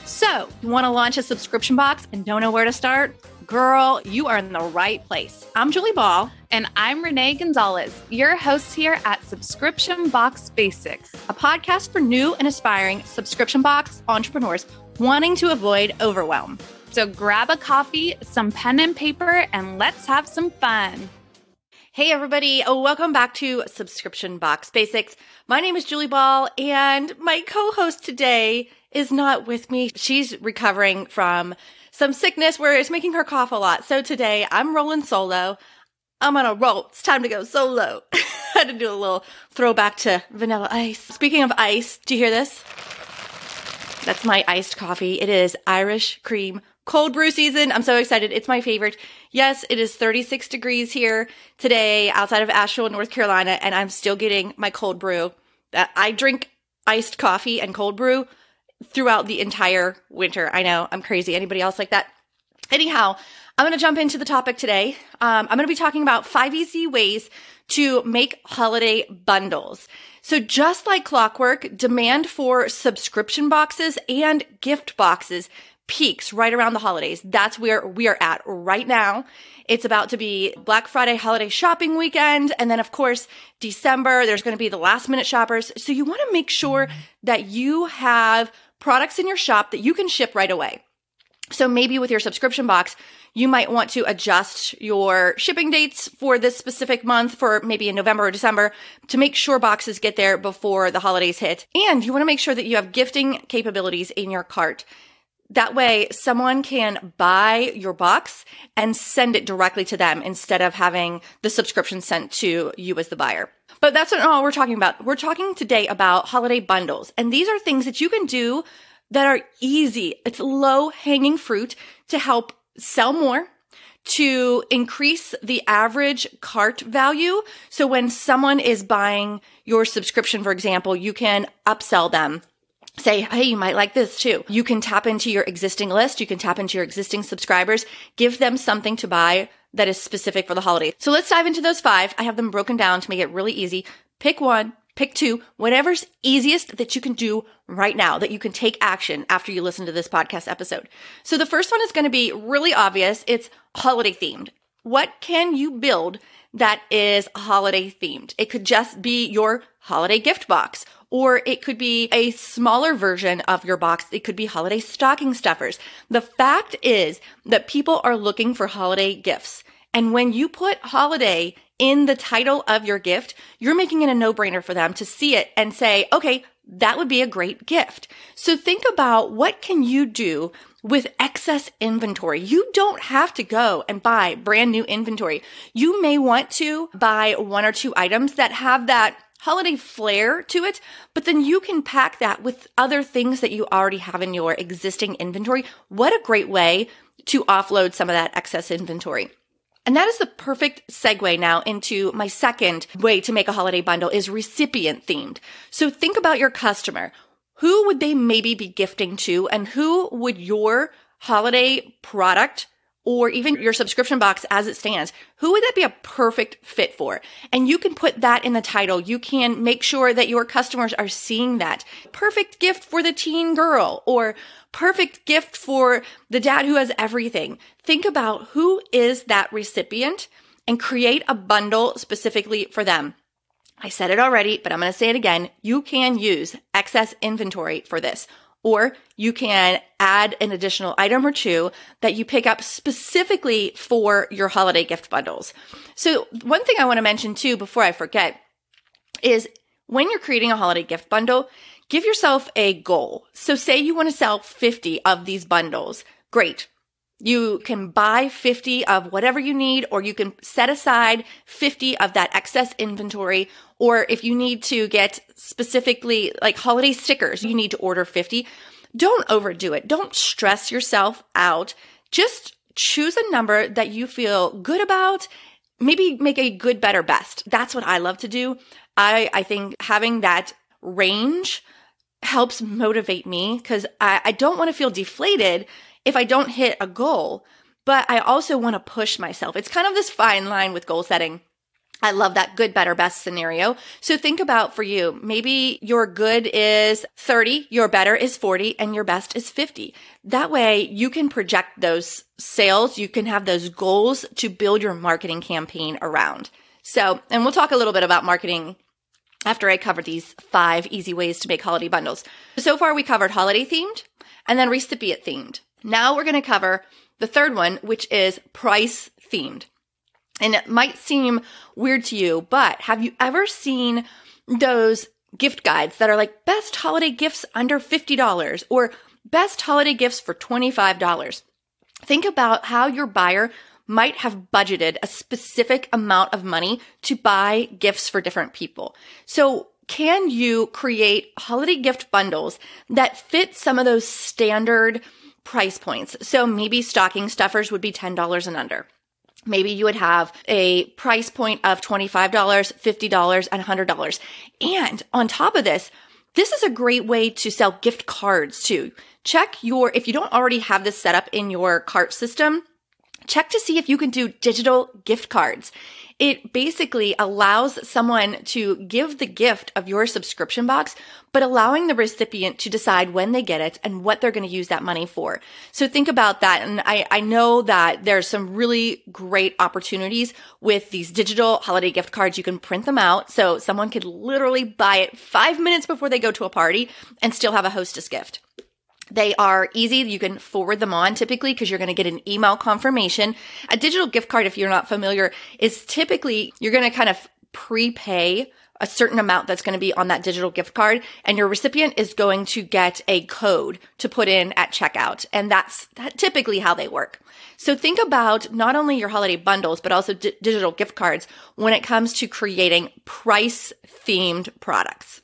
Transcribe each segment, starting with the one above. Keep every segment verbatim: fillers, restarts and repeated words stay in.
So, you want to launch a subscription box and don't know where to start? Girl, you are in the right place. I'm Julie Ball. And I'm Renee Gonzalez, your host here at Subscription Box Basics, a podcast for new and aspiring subscription box entrepreneurs wanting to avoid overwhelm. So grab a coffee, some pen and paper, and let's have some fun. Hey everybody, welcome back to Subscription Box Basics. My name is Julie Ball, and my co-host today is not with me. She's recovering from some sickness where it's making her cough a lot. So today I'm rolling solo. I'm on a roll. It's time to go solo. I had to do a little throwback to Vanilla Ice. Speaking of ice, do you hear this? That's my iced coffee. It is Irish cream cold brew season. I'm so excited. It's my favorite. Yes, it is thirty-six degrees here today outside of Asheville, North Carolina, and I'm still getting my cold brew. I drink iced coffee and cold brew throughout the entire winter. I know, I'm crazy. Anybody else like that? Anyhow, I'm going to jump into the topic today. Um, I'm going to be talking about five easy ways to make holiday bundles. So just like clockwork, demand for subscription boxes and gift boxes peaks right around the holidays. That's where we are at right now. It's about to be Black Friday holiday shopping weekend. And then of course, December, there's going to be the last minute shoppers. So you want to make sure that you have products in your shop that you can ship right away. So maybe with your subscription box, you might want to adjust your shipping dates for this specific month for maybe in November or December to make sure boxes get there before the holidays hit. And you want to make sure that you have gifting capabilities in your cart. That way, someone can buy your box and send it directly to them instead of having the subscription sent to you as the buyer. But that's not all we're talking about. We're talking today about holiday bundles. And these are things that you can do that are easy. It's low-hanging fruit to help sell more, to increase the average cart value. So when someone is buying your subscription, for example, you can upsell them. Say, hey, you might like this too. You can tap into your existing list. You can tap into your existing subscribers. Give them something to buy that is specific for the holidays. So let's dive into those five. I have them broken down to make it really easy. Pick one. Pick two, whatever's easiest that you can do right now, that you can take action after you listen to this podcast episode. So the first one is going to be really obvious. It's holiday themed. What can you build that is holiday themed? It could just be your holiday gift box, or it could be a smaller version of your box. It could be holiday stocking stuffers. The fact is that people are looking for holiday gifts. And when you put holiday in the title of your gift, you're making it a no-brainer for them to see it and say, okay, that would be a great gift. So think about what can you do with excess inventory. You don't have to go and buy brand new inventory. You may want to buy one or two items that have that holiday flair to it, but then you can pack that with other things that you already have in your existing inventory. What a great way to offload some of that excess inventory. And that is the perfect segue now into my second way to make a holiday bundle is recipient themed. So think about your customer. Who would they maybe be gifting to, and who would your holiday product or even your subscription box as it stands, who would that be a perfect fit for? And you can put that in the title. You can make sure that your customers are seeing that. Perfect gift for the teen girl, or perfect gift for the dad who has everything. Think about who is that recipient and create a bundle specifically for them. I said it already, but I'm going to say it again. You can use excess inventory for this. Or you can add an additional item or two that you pick up specifically for your holiday gift bundles. So one thing I want to mention too before I forget is when you're creating a holiday gift bundle, give yourself a goal. So say you want to sell fifty of these bundles. Great. You can buy fifty of whatever you need, or you can set aside fifty of that excess inventory. Or if you need to get specifically like holiday stickers, you need to order fifty. Don't overdo it. Don't stress yourself out. Just choose a number that you feel good about. Maybe make a good, better, best. That's what I love to do. I, I think having that range helps motivate me because I, I don't want to feel deflated if I don't hit a goal, but I also want to push myself. It's kind of this fine line with goal setting. I love that good, better, best scenario. So think about for you, maybe your good is thirty, your better is forty, and your best is fifty. That way you can project those sales. You can have those goals to build your marketing campaign around. So, and we'll talk a little bit about marketing after I cover these five easy ways to make holiday bundles. So far we covered holiday themed and then recipient themed. Now we're going to cover the third one, which is price themed. And it might seem weird to you, but have you ever seen those gift guides that are like best holiday gifts under fifty dollars or best holiday gifts for twenty-five dollars? Think about how your buyer might have budgeted a specific amount of money to buy gifts for different people. So can you create holiday gift bundles that fit some of those standard price points? So maybe stocking stuffers would be ten dollars and under. Maybe you would have a price point of twenty-five dollars, fifty dollars, and one hundred dollars. And on top of this, this is a great way to sell gift cards too. Check your, if you don't already have this set up in your cart system, check to see if you can do digital gift cards. It basically allows someone to give the gift of your subscription box, but allowing the recipient to decide when they get it and what they're going to use that money for. So think about that. And I, I know that there's some really great opportunities with these digital holiday gift cards. You can print them out. So someone could literally buy it five minutes before they go to a party and still have a hostess gift. They are easy. You can forward them on typically because you're going to get an email confirmation. A digital gift card, if you're not familiar, is typically you're going to kind of prepay a certain amount that's going to be on that digital gift card, and your recipient is going to get a code to put in at checkout. And that's that typically how they work. So think about not only your holiday bundles, but also d- digital gift cards when it comes to creating price-themed products.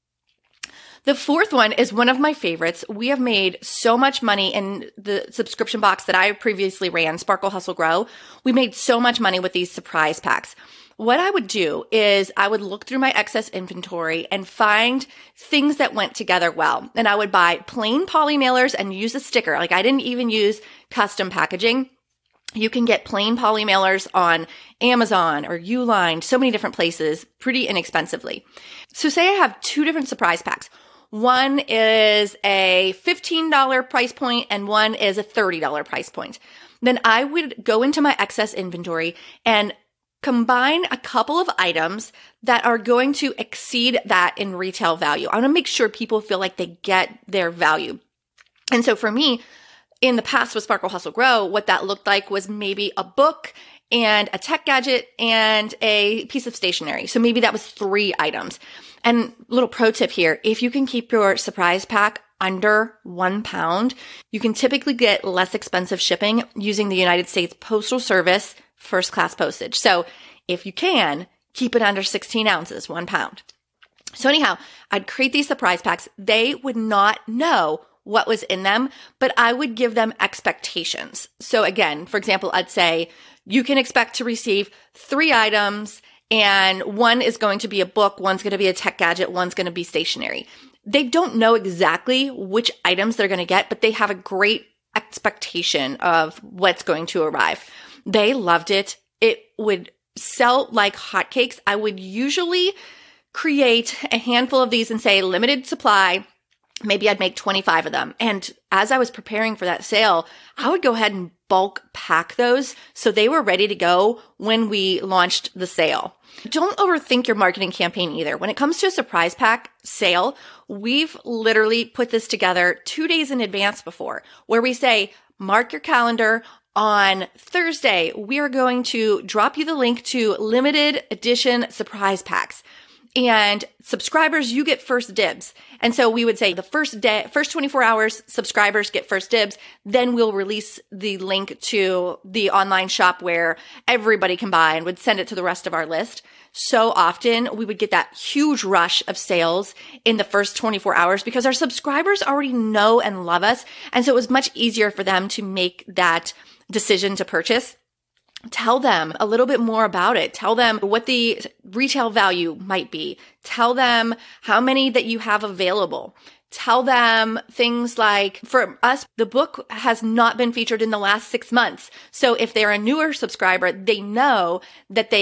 The fourth one is one of my favorites. We have made so much money in the subscription box that I previously ran, Sparkle, Hustle, Grow. We made so much money with these surprise packs. What I would do is I would look through my excess inventory and find things that went together well. And I would buy plain poly mailers and use a sticker. Like I didn't even use custom packaging. You can get plain poly mailers on Amazon or Uline, so many different places, pretty inexpensively. So say I have two different surprise packs. One is a fifteen dollars price point and one is a thirty dollars price point. Then I would go into my excess inventory and combine a couple of items that are going to exceed that in retail value. I want to make sure people feel like they get their value. And so for me, in the past with Sparkle, Hustle, Grow, what that looked like was maybe a book and a tech gadget and a piece of stationery. So maybe that was three items. And little pro tip here, if you can keep your surprise pack under one pound, you can typically get less expensive shipping using the United States Postal Service first class postage. So if you can, keep it under sixteen ounces, one pound. So anyhow, I'd create these surprise packs. They would not know what was in them, but I would give them expectations. So again, for example, I'd say you can expect to receive three items, and one is going to be a book, one's going to be a tech gadget, one's going to be stationery. They don't know exactly which items they're going to get, but they have a great expectation of what's going to arrive. They loved it. It would sell like hotcakes. I would usually create a handful of these and say limited supply. Maybe I'd make twenty-five of them. And as I was preparing for that sale, I would go ahead and bulk pack those so they were ready to go when we launched the sale. Don't overthink your marketing campaign either. When it comes to a surprise pack sale, we've literally put this together two days in advance before, where we say, mark your calendar. On Thursday, we are going to drop you the link to limited edition surprise packs. And subscribers, you get first dibs. And so we would say the first day, first twenty-four hours, subscribers get first dibs. Then we'll release the link to the online shop where everybody can buy and would send it to the rest of our list. So often we would get that huge rush of sales in the first twenty-four hours because our subscribers already know and love us. And so it was much easier for them to make that decision to purchase. Tell them a little bit more about it. Tell them what the retail value might be. Tell them how many that you have available. Tell them things like, for us, the book has not been featured in the last six months. So if they're a newer subscriber, they know that they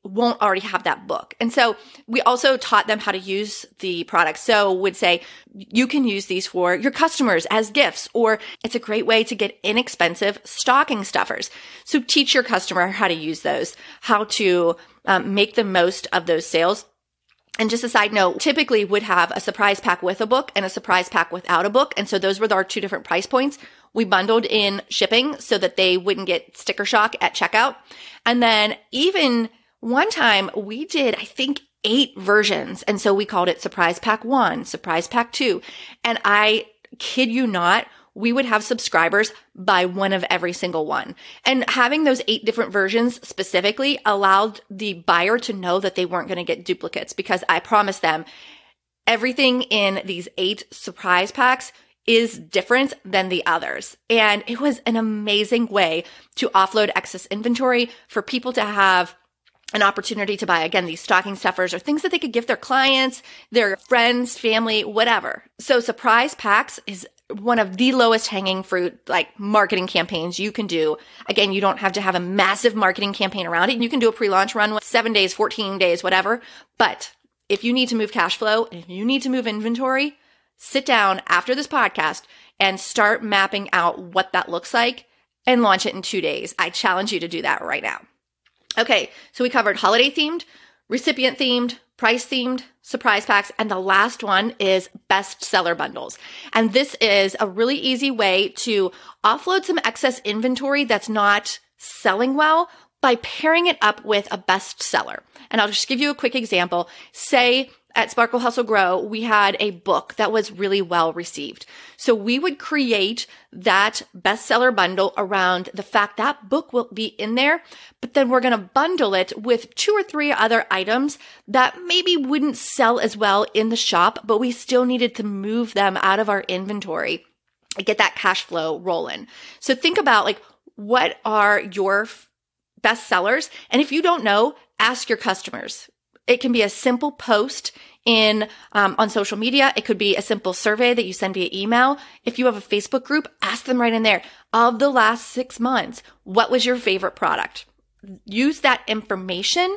won't already have that book. And so we also taught them how to use the products. So would say, you can use these for your customers as gifts, or it's a great way to get inexpensive stocking stuffers. So teach your customer how to use those, how to um, make the most of those sales. And just a side note, typically would have a surprise pack with a book and a surprise pack without a book. And so those were our two different price points. We bundled in shipping so that they wouldn't get sticker shock at checkout. And then even one time we did, I think, eight versions. And so we called it Surprise Pack One, Surprise Pack Two. And I kid you not, we would have subscribers buy one of every single one. And having those eight different versions specifically allowed the buyer to know that they weren't going to get duplicates, because I promised them everything in these eight surprise packs is different than the others. And it was an amazing way to offload excess inventory for people to have an opportunity to buy, again, these stocking stuffers or things that they could give their clients, their friends, family, whatever. So surprise packs is one of the lowest hanging fruit, like marketing campaigns you can do. Again, you don't have to have a massive marketing campaign around it. You can do a pre-launch run with seven days, fourteen days, whatever. But if you need to move cash flow, if you need to move inventory, sit down after this podcast and start mapping out what that looks like and launch it in two days. I challenge you to do that right now. Okay, so we covered holiday themed, recipient themed, price themed, surprise packs, and the last one is bestseller bundles. And this is a really easy way to offload some excess inventory that's not selling well by pairing it up with a bestseller. And I'll just give you a quick example. Say at Sparkle Hustle Grow, we had a book that was really well received. So we would create that bestseller bundle around the fact that book will be in there, but then we're going to bundle it with two or three other items that maybe wouldn't sell as well in the shop, but we still needed to move them out of our inventory and get that cash flow rolling. So think about, like, what are your best sellers? And if you don't know, ask your customers. It can be a simple post in um, on social media. It could be a simple survey that you send via email. If you have a Facebook group, ask them right in there. Of the last six months, what was your favorite product? Use that information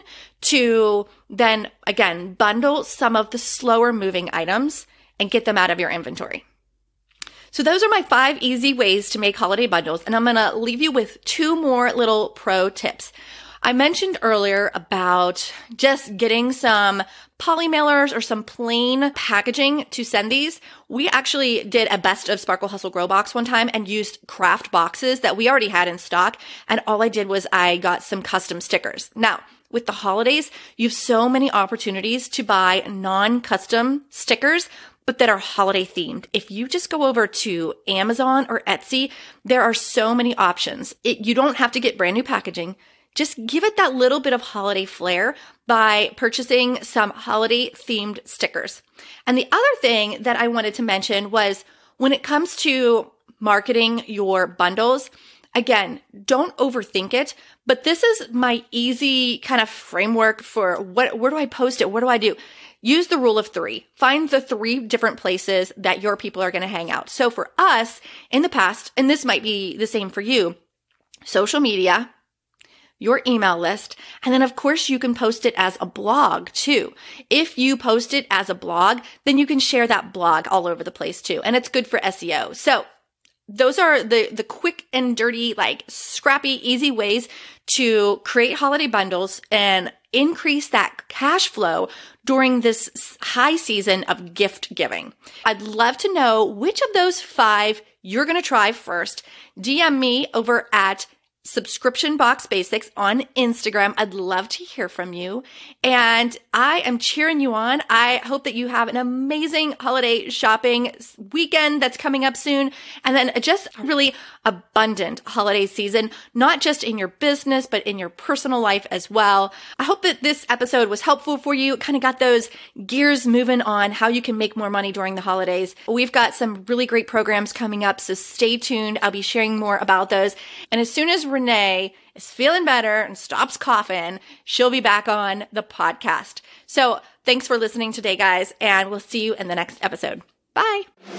to then, again, bundle some of the slower moving items and get them out of your inventory. So those are my five easy ways to make holiday bundles. And I'm going to leave you with two more little pro tips. I mentioned earlier about just getting some poly mailers or some plain packaging to send these. We actually did a best of Sparkle Hustle Grow box one time and used craft boxes that we already had in stock. And all I did was I got some custom stickers. Now, with the holidays, you have so many opportunities to buy non-custom stickers, but that are holiday themed. If you just go over to Amazon or Etsy, there are so many options. It, you don't have to get brand new packaging. Just give it that little bit of holiday flair by purchasing some holiday themed stickers. And the other thing that I wanted to mention was when it comes to marketing your bundles, again, don't overthink it, but this is my easy kind of framework for what, where do I post it? What do I do? Use the rule of three. Find the three different places that your people are going to hang out. So for us in the past, and this might be the same for you, social media, your email list, and then of course you can post it as a blog too. If you post it as a blog, then you can share that blog all over the place too. And it's good for S E O. So those are the, the quick and dirty, like scrappy, easy ways to create holiday bundles and increase that cash flow during this high season of gift giving. I'd love to know which of those five you're going to try first. D M me over at Subscription Box Basics on Instagram. I'd love to hear from you. And I am cheering you on. I hope that you have an amazing holiday shopping weekend that's coming up soon. And then just really abundant holiday season, not just in your business, but in your personal life as well. I hope that this episode was helpful for you. It kind of got those gears moving on how you can make more money during the holidays. We've got some really great programs coming up, so stay tuned. I'll be sharing more about those. And as soon as Renee is feeling better and stops coughing, she'll be back on the podcast. So thanks for listening today, guys, and we'll see you in the next episode. Bye.